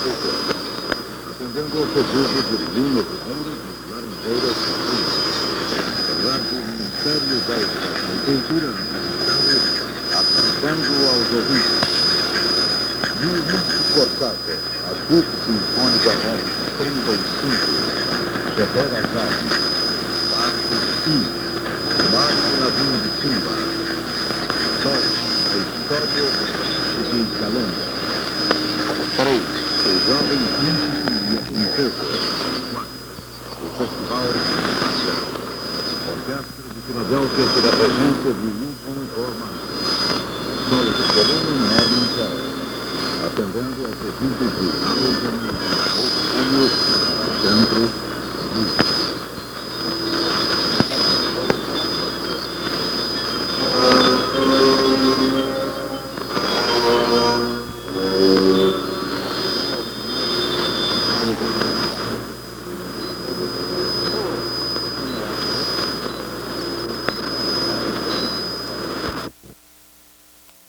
atendendo ao pedido de Lino Rivera de Laranjeiras, apesar do Ministério da Educação e Cultura apontando aos ouvintes. No início cortado, a CUP Sinfônica Rock 35, Severa Jade, Parte I, Marco Navio de Simba, Sol, a história de Calenda. 3. O Jovem Príncipe e a Princesa. 4. O Festival Espacial. Orquestra de Filadélfia sob a presença de Newton Orman. Solo de Coluna em Edmonton. Atendendo ao pedido de Alden Oceano, Centro Música.